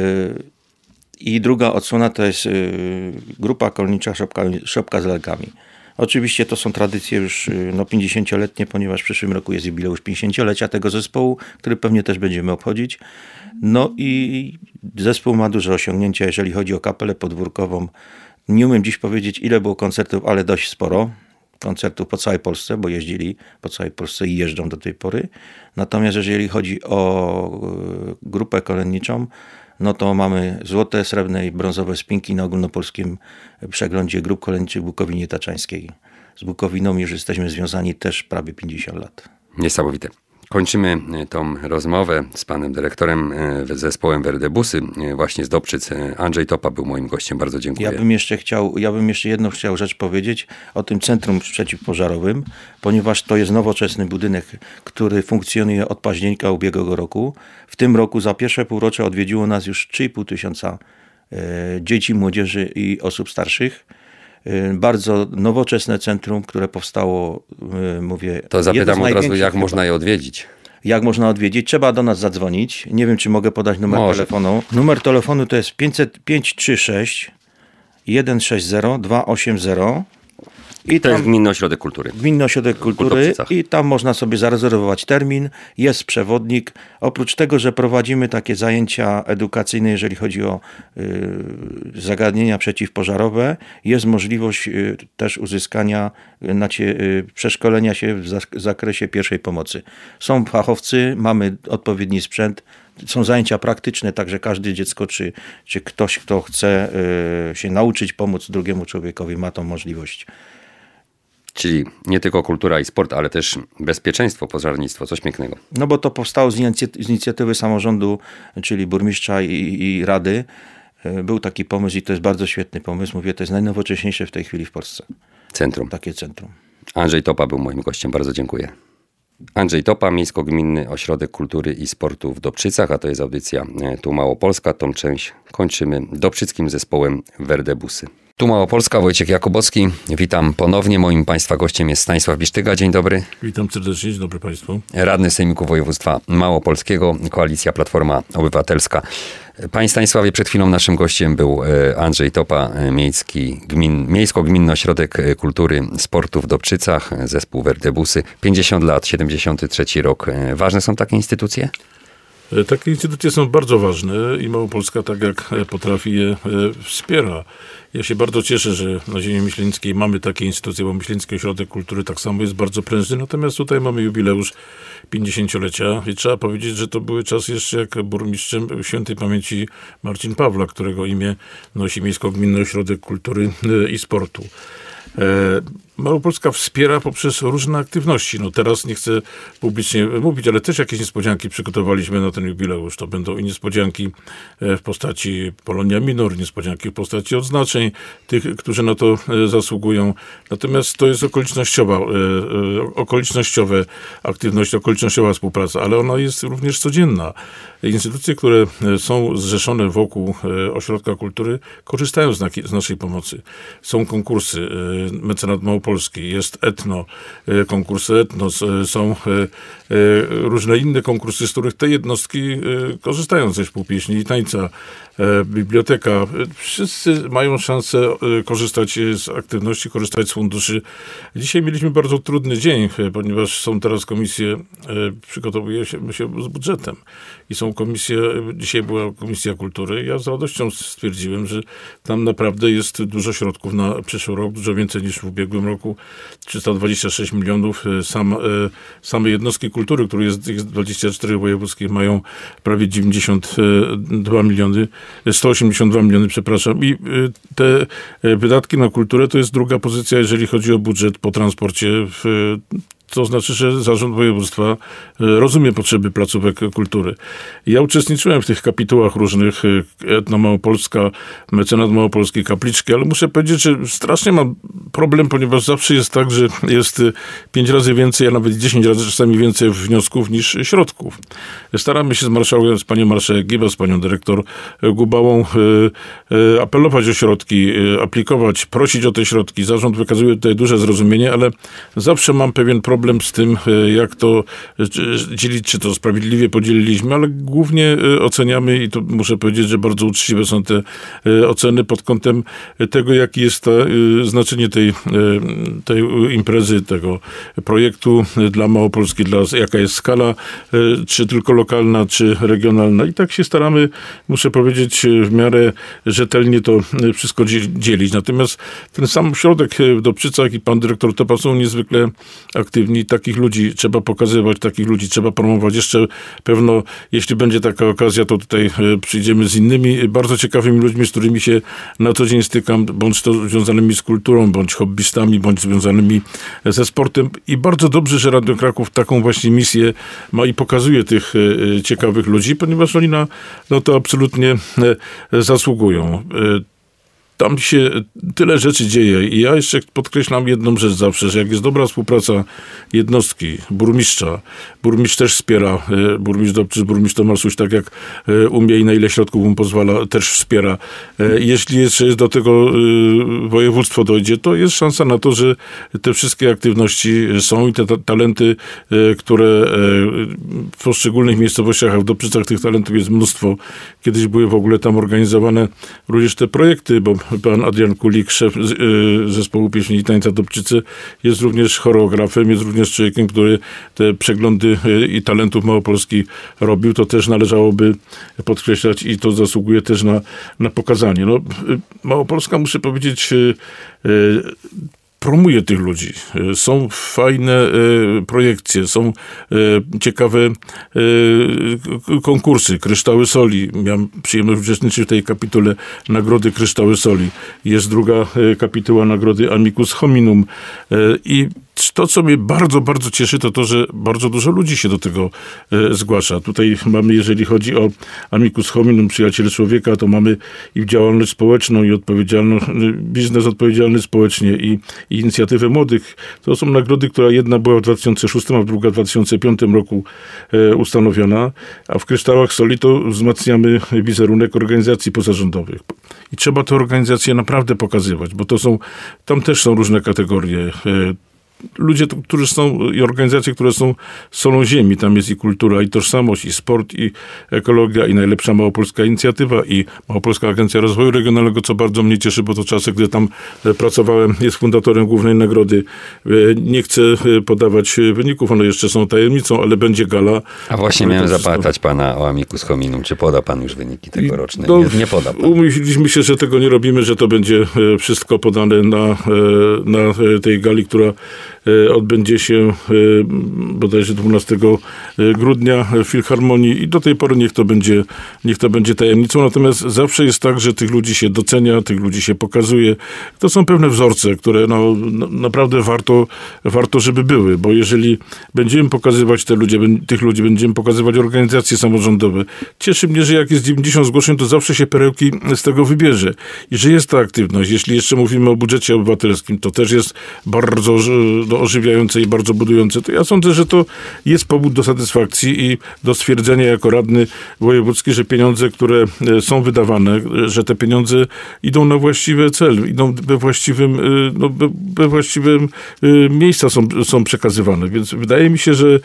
i druga odsłona to jest yy, grupa kolnicza Szopka, Szopka z lalkami. Oczywiście to są tradycje już no, pięćdziesięcioletnie, ponieważ w przyszłym roku jest jubileusz pięćdziesięciolecia tego zespołu, który pewnie też będziemy obchodzić. No i zespół ma duże osiągnięcia, jeżeli chodzi o kapelę podwórkową. Nie umiem dziś powiedzieć, ile było koncertów, ale dość sporo. Koncertów po całej Polsce, bo jeździli po całej Polsce i jeżdżą do tej pory. Natomiast jeżeli chodzi o grupę kolenniczą, no to mamy złote, srebrne i brązowe spinki na ogólnopolskim przeglądzie grup kolenniczych Bukowinie Taczańskiej. Z Bukowiną już jesteśmy związani też prawie pięćdziesiąt lat. Niesamowite. Kończymy tą rozmowę z panem dyrektorem zespołem Werdebusy, właśnie z Dobczyc. Andrzej Topa był moim gościem. Bardzo dziękuję. Ja bym jeszcze chciał, ja bym jeszcze jedną chciał rzecz powiedzieć o tym centrum przeciwpożarowym, ponieważ to jest nowoczesny budynek, który funkcjonuje od października ubiegłego roku. W tym roku za pierwsze półrocze odwiedziło nas już trzy i pół tysiąca dzieci, młodzieży i osób starszych. Bardzo nowoczesne centrum, które powstało, mówię... To zapytam od razu, jak chyba. można je odwiedzić? Jak można odwiedzić? Trzeba do nas zadzwonić. Nie wiem, czy mogę podać numer Może. telefonu. Numer telefonu to jest pięć trzy sześć jeden sześć zero dwa osiem zero. I to tam, jest Gminny Ośrodek Kultury. Gminny Ośrodek Kultury i tam można sobie zarezerwować termin, jest przewodnik. Oprócz tego, że prowadzimy takie zajęcia edukacyjne, jeżeli chodzi o y, zagadnienia przeciwpożarowe, jest możliwość y, też uzyskania, znaczy, y, przeszkolenia się w zak- zakresie pierwszej pomocy. Są fachowcy, mamy odpowiedni sprzęt, są zajęcia praktyczne, także każde dziecko, czy, czy ktoś, kto chce y, się nauczyć pomóc drugiemu człowiekowi, ma tą możliwość. Czyli nie tylko kultura i sport, ale też bezpieczeństwo, pożarnictwo, coś pięknego. No bo to powstało z, inicy- z inicjatywy samorządu, czyli burmistrza i, i rady. Był taki pomysł i to jest bardzo świetny pomysł. Mówię, to jest najnowocześniejsze w tej chwili w Polsce. Centrum. Takie centrum. Andrzej Topa był moim gościem. Bardzo dziękuję. Andrzej Topa, Miejsko-Gminny Ośrodek Kultury i Sportu w Dobczycach, a to jest audycja Tu Małopolska. Tą część kończymy dobczyckim zespołem Werdebusy. Tu Małopolska, Wojciech Jakubowski. Witam ponownie. Moim państwa gościem jest Stanisław Bisztyga. Dzień dobry. Witam serdecznie. Dzień dobry państwu. Radny Sejmiku Województwa Małopolskiego, Koalicja Platforma Obywatelska. Panie Stanisławie, przed chwilą naszym gościem był Andrzej Topa, Miejski, gmin, Miejsko-Gminny Ośrodek Kultury Sportu w Dobczycach, zespół Werdebusy. pięćdziesiąt lat, siedemdziesiąty trzeci rok. Ważne są takie instytucje? Takie instytucje są bardzo ważne i Małopolska tak jak potrafi je wspiera. Ja się bardzo cieszę, że na ziemi myślenickiej mamy takie instytucje, bo Myślenicki Ośrodek Kultury tak samo jest bardzo prężny, natomiast tutaj mamy jubileusz pięćdziesięciolecia i trzeba powiedzieć, że to były czasy jeszcze jak burmistrzem świętej pamięci Marcin Pawlak, którego imię nosi Miejsko-Gminny Ośrodek Kultury i Sportu. Małopolska wspiera poprzez różne aktywności. No teraz nie chcę publicznie mówić, ale też jakieś niespodzianki przygotowaliśmy na ten jubileusz. To będą i niespodzianki w postaci Polonia Minor, niespodzianki w postaci odznaczeń tych, którzy na to zasługują. Natomiast to jest okolicznościowa, okolicznościowe aktywność, okolicznościowa współpraca, ale ona jest również codzienna. Instytucje, które są zrzeszone wokół Ośrodka Kultury, korzystają z, na, z naszej pomocy. Są konkursy, mecenat Małopolski, jest etno, konkursy etnos, są różne inne konkursy, z których te jednostki korzystają ze współpieśni i tańca, biblioteka. Wszyscy mają szansę korzystać z aktywności, korzystać z funduszy. Dzisiaj mieliśmy bardzo trudny dzień, ponieważ są teraz komisje, przygotowuje się, się z budżetem i są komisje, dzisiaj była Komisja Kultury. Ja z radością stwierdziłem, że tam naprawdę jest dużo środków na przyszły rok, dużo więcej niż w ubiegłym roku. trzysta dwadzieścia sześć milionów. Sam, same jednostki kultury, które jest, jest dwadzieścia cztery wojewódzkie, mają prawie dziewięćdziesiąt dwa miliony, sto osiemdziesiąt dwa miliony, przepraszam. I te wydatki na kulturę to jest druga pozycja, jeżeli chodzi o budżet po transporcie w to znaczy, że Zarząd Województwa rozumie potrzeby placówek kultury. Ja uczestniczyłem w tych kapitułach różnych, Etno Małopolska, Mecenat Małopolski, Kapliczki, ale muszę powiedzieć, że strasznie mam problem, ponieważ zawsze jest tak, że jest pięć razy więcej, a nawet dziesięć razy czasami więcej wniosków niż środków. Staramy się z marszałkiem, z panią marszałek Giba, z panią dyrektor Gubałą apelować o środki, aplikować, prosić o te środki. Zarząd wykazuje tutaj duże zrozumienie, ale zawsze mam pewien problem problem z tym, jak to dzielić, czy to sprawiedliwie podzieliliśmy, ale głównie oceniamy, i to muszę powiedzieć, że bardzo uczciwe są te oceny pod kątem tego, jakie jest to znaczenie tej, tej imprezy, tego projektu dla Małopolski, dla, jaka jest skala, czy tylko lokalna, czy regionalna. I tak się staramy, muszę powiedzieć, w miarę rzetelnie to wszystko dzielić. Natomiast ten sam ośrodek w Dobczycach i pan dyrektor Topa są niezwykle aktywni. Takich ludzi trzeba pokazywać, takich ludzi trzeba promować. Jeszcze pewno, jeśli będzie taka okazja, to tutaj przyjdziemy z innymi bardzo ciekawymi ludźmi, z którymi się na co dzień stykam, bądź to związanymi z kulturą, bądź hobbystami, bądź związanymi ze sportem. I bardzo dobrze, że Radio Kraków taką właśnie misję ma i pokazuje tych ciekawych ludzi, ponieważ oni na, na to absolutnie zasługują. Tam się tyle rzeczy dzieje i ja jeszcze podkreślam jedną rzecz zawsze, że jak jest dobra współpraca jednostki, burmistrza, burmistrz też wspiera, burmistrz Dobczyc, burmistrz Tomaszuś, tak jak umie i na ile środków mu pozwala, też wspiera. Jeśli jeszcze do tego województwo dojdzie, to jest szansa na to, że te wszystkie aktywności są i te ta- talenty, które w poszczególnych miejscowościach, a w Dobczycach tych talentów jest mnóstwo. Kiedyś były w ogóle tam organizowane również te projekty, bo pan Adrian Kulik, szef zespołu pieśni i tańca Dobczycy, jest również choreografem, jest również człowiekiem, który te przeglądy i talentów Małopolski robił. To też należałoby podkreślać i to zasługuje też na, na pokazanie. No, Małopolska, muszę powiedzieć, promuje tych ludzi. Są fajne projekcje, są ciekawe konkursy. Kryształy Soli. Miałem przyjemność uczestniczyć w tej kapitule Nagrody Kryształy Soli. Jest druga kapituła Nagrody Amicus Hominum. I to, co mnie bardzo, bardzo cieszy, to to, że bardzo dużo ludzi się do tego e, zgłasza. Tutaj mamy, jeżeli chodzi o Amicus Hominum, Przyjaciele Człowieka, to mamy i działalność społeczną, i odpowiedzialną, biznes odpowiedzialny społecznie, i, i inicjatywę młodych. To są nagrody, która jedna była w dwa tysiące szóstym, a druga w dwa tysiące piątym roku e, ustanowiona, a w Kryształach Soli to wzmacniamy wizerunek organizacji pozarządowych. I trzeba te organizacje naprawdę pokazywać, bo to są, tam też są różne kategorie. E, Ludzie, którzy są, i organizacje, które są solą ziemi. Tam jest i kultura, i tożsamość, i sport, i ekologia, i najlepsza małopolska inicjatywa, i Małopolska Agencja Rozwoju Regionalnego, co bardzo mnie cieszy, bo to czasy, gdy tam pracowałem, jest fundatorem głównej nagrody. Nie chcę podawać wyników, one jeszcze są tajemnicą, ale będzie gala. A właśnie miałem wszystko... zapytać pana o Amicus Hominum. Czy poda pan już wyniki tegoroczne? No, nie, nie poda pan. Umówiliśmy się, że tego nie robimy, że to będzie wszystko podane na, na tej gali, która odbędzie się bodajże dwunastego grudnia w Filharmonii i do tej pory niech to będzie, niech to będzie tajemnicą. Natomiast zawsze jest tak, że tych ludzi się docenia, tych ludzi się pokazuje. To są pewne wzorce, które no, naprawdę warto, warto, żeby były, bo jeżeli będziemy pokazywać te ludzie, tych ludzi, będziemy pokazywać organizacje samorządowe. Cieszy mnie, że jak jest dziewięćdziesiąt zgłoszeń, to zawsze się perełki z tego wybierze. I że jest ta aktywność. Jeśli jeszcze mówimy o budżecie obywatelskim, to też jest bardzo no, ożywiające i bardzo budujące. To ja sądzę, że to jest powód do satysfakcji i do stwierdzenia jako radny wojewódzki, że pieniądze, które są wydawane, że te pieniądze idą na właściwy cel, idą we właściwym, no, we właściwym miejsca są, są przekazywane. Więc wydaje mi się, że,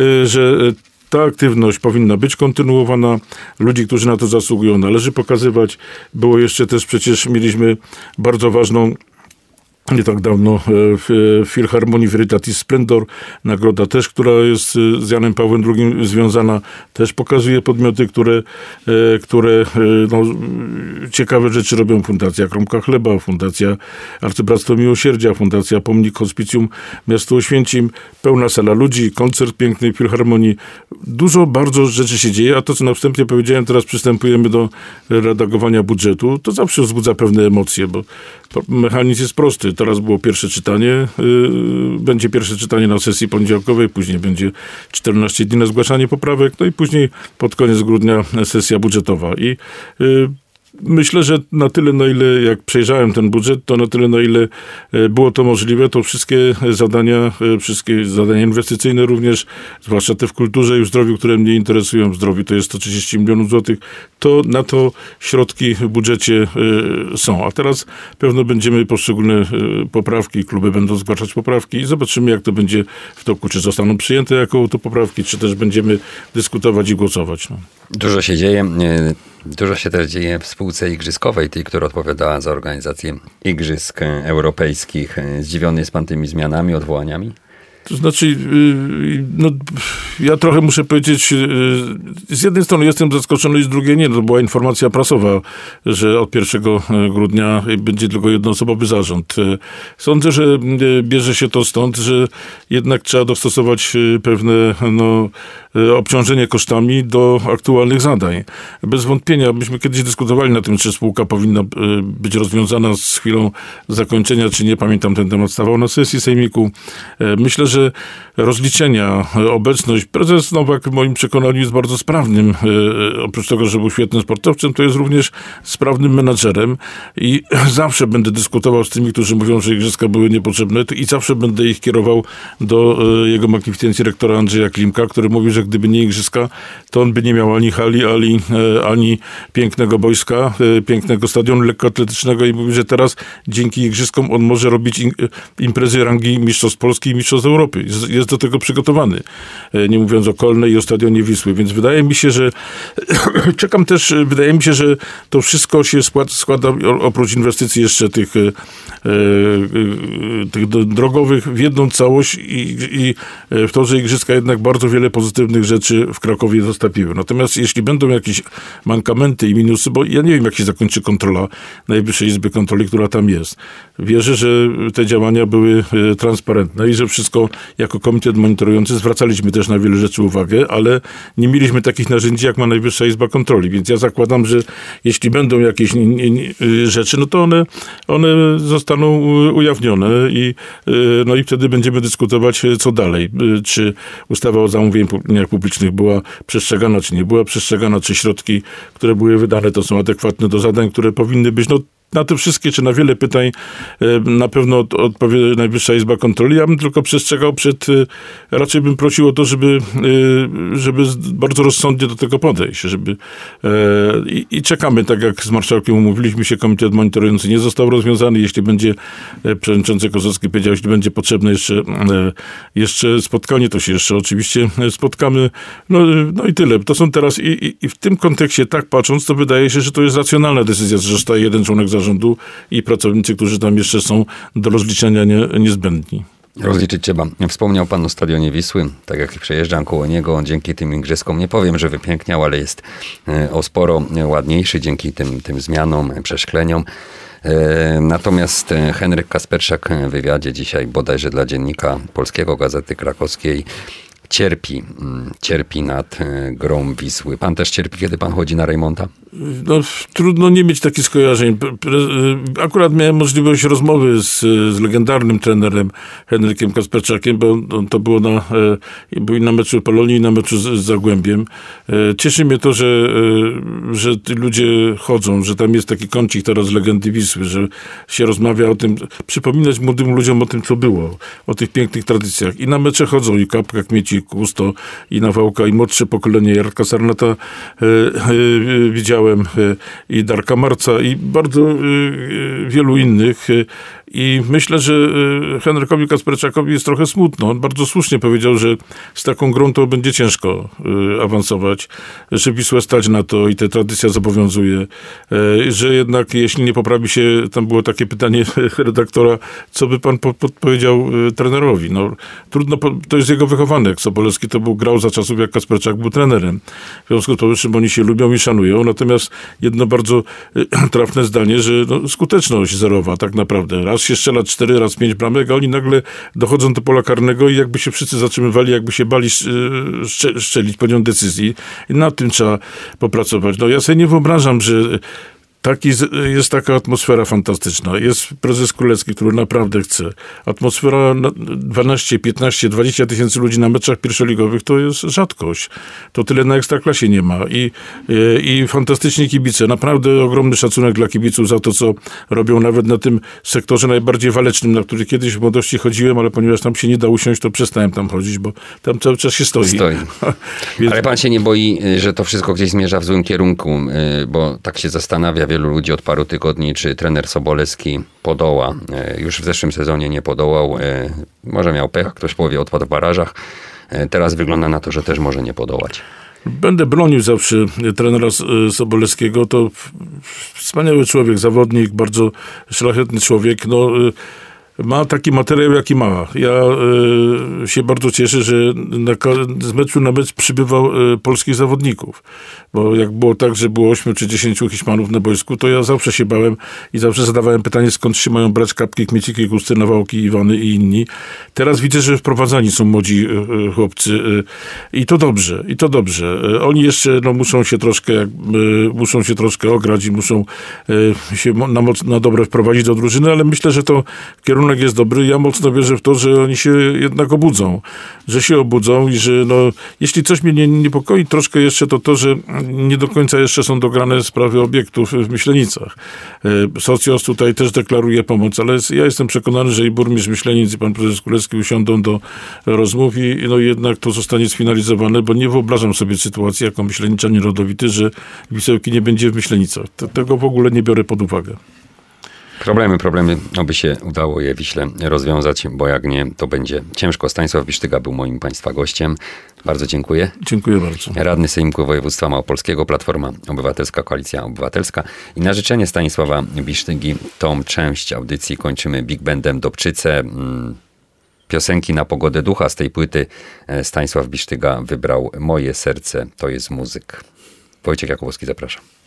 że ta aktywność powinna być kontynuowana. Ludzi, którzy na to zasługują, należy pokazywać. Było jeszcze też przecież, mieliśmy bardzo ważną nie tak dawno w Filharmonii Veritatis Splendor. Nagroda też, która jest z Janem Pawłem drugim związana, też pokazuje podmioty, które, które no, ciekawe rzeczy robią. Fundacja Kromka Chleba, Fundacja Arcybractwo Miłosierdzia, Fundacja Pomnik Hospicjum Miasto Oświęcim, pełna sala ludzi, koncert piękny w Filharmonii. Dużo bardzo rzeczy się dzieje, a to, co na wstępie powiedziałem, teraz przystępujemy do redagowania budżetu, to zawsze wzbudza pewne emocje, bo mechanizm jest prosty. Teraz było pierwsze czytanie, yy, będzie pierwsze czytanie na sesji poniedziałkowej, później będzie czternaście dni na zgłaszanie poprawek, no i później pod koniec grudnia sesja budżetowa. I yy, myślę, że na tyle, na ile jak przejrzałem ten budżet, to na tyle, na ile było to możliwe, to wszystkie zadania, wszystkie zadania inwestycyjne również, zwłaszcza te w kulturze i w zdrowiu, które mnie interesują, w zdrowiu to jest sto trzydzieści milionów złotych, to na to środki w budżecie są. A teraz pewno będziemy poszczególne poprawki, kluby będą zgłaszać poprawki i zobaczymy, jak to będzie w toku, czy zostaną przyjęte jako to poprawki, czy też będziemy dyskutować i głosować. No. Dużo się dzieje. Dużo się też dzieje w spółce igrzyskowej, tej, która odpowiadała za organizację igrzysk europejskich. Zdziwiony jest pan tymi zmianami, odwołaniami? To znaczy, no, ja trochę muszę powiedzieć, z jednej strony jestem zaskoczony i z drugiej nie. To była informacja prasowa, że od pierwszego grudnia będzie tylko jednoosobowy zarząd. Sądzę, że bierze się to stąd, że jednak trzeba dostosować pewne no, obciążenie kosztami do aktualnych zadań. Bez wątpienia, myśmy kiedyś dyskutowali na tym, czy spółka powinna być rozwiązana z chwilą zakończenia, czy nie. Pamiętam, ten temat stawał na sesji sejmiku. Myślę, że rozliczenia, obecność, prezes Nowak w moim przekonaniu jest bardzo sprawnym, oprócz tego, że był świetnym sportowcem, to jest również sprawnym menadżerem i zawsze będę dyskutował z tymi, którzy mówią, że igrzyska były niepotrzebne i zawsze będę ich kierował do jego magnificencji rektora Andrzeja Klimka, który mówi, że gdyby nie igrzyska, to on by nie miał ani hali, ani, ani pięknego boiska, pięknego stadionu lekkoatletycznego i mówi, że teraz dzięki igrzyskom on może robić imprezy rangi mistrzostw Polski i mistrzostw Europy. Jest do tego przygotowany. Nie mówiąc o Kolnej i o stadionie Wisły. Więc wydaje mi się, że czekam też, wydaje mi się, że to wszystko się składa oprócz inwestycji jeszcze tych, tych drogowych w jedną całość i, i w to, że igrzyska jednak bardzo wiele pozytywnych rzeczy w Krakowie zostawiły. Natomiast jeśli będą jakieś mankamenty i minusy, bo ja nie wiem, jak się zakończy kontrola Najwyższej Izby Kontroli, która tam jest. Wierzę, że te działania były transparentne i że wszystko jako komitet monitorujący zwracaliśmy też na wiele rzeczy uwagę, ale nie mieliśmy takich narzędzi, jak ma Najwyższa Izba Kontroli. Więc ja zakładam, że jeśli będą jakieś nie, nie, rzeczy, no to one, one zostaną ujawnione i, no i wtedy będziemy dyskutować, co dalej. Czy ustawa o zamówieniach publicznych była przestrzegana, czy nie była przestrzegana, czy środki, które były wydane, to są adekwatne do zadań, które powinny być. No, na te wszystkie, czy na wiele pytań na pewno odpowie Najwyższa Izba Kontroli. Ja bym tylko przestrzegał przed, raczej bym prosił o to, żeby, żeby bardzo rozsądnie do tego podejść. Żeby, i, I czekamy, tak jak z marszałkiem umówiliśmy się, komitet monitorujący nie został rozwiązany. Jeśli będzie, przewodniczący Kozłowski powiedział, jeśli będzie potrzebne jeszcze, jeszcze spotkanie, to się jeszcze oczywiście spotkamy. No, no i tyle. To są teraz i, i, i w tym kontekście tak patrząc, to wydaje się, że to jest racjonalna decyzja, że zostaje jeden członek zarządu i pracownicy, którzy tam jeszcze są do rozliczenia nie, niezbędni. Rozliczyć trzeba. Wspomniał pan o Stadionie Wisły, tak jak przejeżdżam koło niego, on dzięki tym igrzyskom, nie powiem, że wypiękniał, ale jest o sporo ładniejszy dzięki tym, tym zmianom, przeszkleniom. Natomiast Henryk Kasperczak w wywiadzie dzisiaj bodajże dla Dziennika Polskiego, Gazety Krakowskiej, cierpi, cierpi nad grą Wisły. Pan też cierpi, kiedy pan chodzi na Rejmonta? No, trudno nie mieć takich skojarzeń. Akurat miałem możliwość rozmowy z, z legendarnym trenerem Henrykiem Kasperczakiem, bo on to było na, był i na meczu Polonii, i na meczu z, z Zagłębiem. Cieszy mnie to, że, że ci ludzie chodzą, że tam jest taki kącik teraz legendy Wisły, że się rozmawia o tym, przypominać młodym ludziom o tym, co było, o tych pięknych tradycjach. I na mecze chodzą i Kapka, Kmieci, Kusto, i Nawałka, i młodsze pokolenie, Jarka Sarnata e, e, widziałem, i Darka Marca, i bardzo wielu innych. I myślę, że Henrykowi Kasperczakowi jest trochę smutno. On bardzo słusznie powiedział, że z taką grą to będzie ciężko awansować, że Wisłę stać na to i ta tradycja zobowiązuje, że jednak jeśli nie poprawi się, tam było takie pytanie redaktora, co by pan podpowiedział trenerowi? No, trudno, to jest jego wychowanek. Sobolewski to był, grał za czasów, jak Kasperczak był trenerem. W związku z powyższym oni się lubią i szanują. Natomiast jedno bardzo trafne zdanie, że no, skuteczność zerowa tak naprawdę. Raz się strzela cztery, raz pięć bramek, a oni nagle dochodzą do pola karnego i jakby się wszyscy zatrzymywali, jakby się bali szczelić po nią decyzji. I nad tym trzeba popracować. No ja sobie nie wyobrażam, że Taki, jest taka atmosfera fantastyczna. Jest prezes Królewski, który naprawdę chce. Atmosfera dwanaście, piętnaście, dwadzieścia tysięcy ludzi na meczach pierwszoligowych to jest rzadkość. To tyle na Ekstraklasie nie ma. I, i, i fantastyczni kibice. Naprawdę ogromny szacunek dla kibiców za to, co robią nawet na tym sektorze najbardziej walecznym, na który kiedyś w młodości chodziłem, ale ponieważ tam się nie da usiąść, to przestałem tam chodzić, bo tam cały czas się stoi. Stoi. Więc... Ale pan się nie boi, że to wszystko gdzieś zmierza w złym kierunku, bo tak się zastanawia wielu ludzi od paru tygodni, czy trener Sobolewski podoła. Już w zeszłym sezonie nie podołał. Może miał pech, ktoś powie, odpadł w barażach. Teraz wygląda na to, że też może nie podołać. Będę bronił zawsze trenera Sobolewskiego. To wspaniały człowiek, zawodnik, bardzo szlachetny człowiek. No, ma taki materiał, jaki ma. Ja y, się bardzo cieszę, że na, z meczu na mecz przybywał y, polskich zawodników. Bo jak było tak, że było ośmiu czy dziesięciu Hiszpanów na boisku, to ja zawsze się bałem i zawsze zadawałem pytanie, skąd się mają brać Kapki, Kmieciki, Kusty, Nawałki, Iwany i inni. Teraz widzę, że wprowadzani są młodzi y, y, chłopcy y, i to dobrze, i to dobrze. Y, oni jeszcze no, muszą się troszkę y, muszą się troszkę ograć i muszą y, się na, moc, na dobre wprowadzić do drużyny, ale myślę, że to kierunek jest dobry. Ja mocno wierzę w to, że oni się jednak obudzą. Że się obudzą i że no, jeśli coś mnie nie, niepokoi troszkę jeszcze, to to, że nie do końca jeszcze są dograne sprawy obiektów w Myślenicach. Socjos tutaj też deklaruje pomoc, ale ja jestem przekonany, że i burmistrz Myślenic, i pan prezes Królewski usiądą do rozmów i no jednak to zostanie sfinalizowane, bo nie wyobrażam sobie sytuacji jako myśleniczanin rodowity, że Wisełki nie będzie w Myślenicach. Tego w ogóle nie biorę pod uwagę. Problemy, problemy, oby się udało je Wiśle rozwiązać, bo jak nie, to będzie ciężko. Stanisław Bisztyga był moim państwa gościem. Bardzo dziękuję. Dziękuję bardzo. Radny Sejmiku Województwa Małopolskiego, Platforma Obywatelska, Koalicja Obywatelska. I na życzenie Stanisława Bisztygi tą część audycji kończymy Big Bandem Dobczyce. Piosenki na pogodę ducha z tej płyty Stanisław Bisztyga wybrał Moje serce to jest muzyk. Wojciech Jakubowski, zapraszam.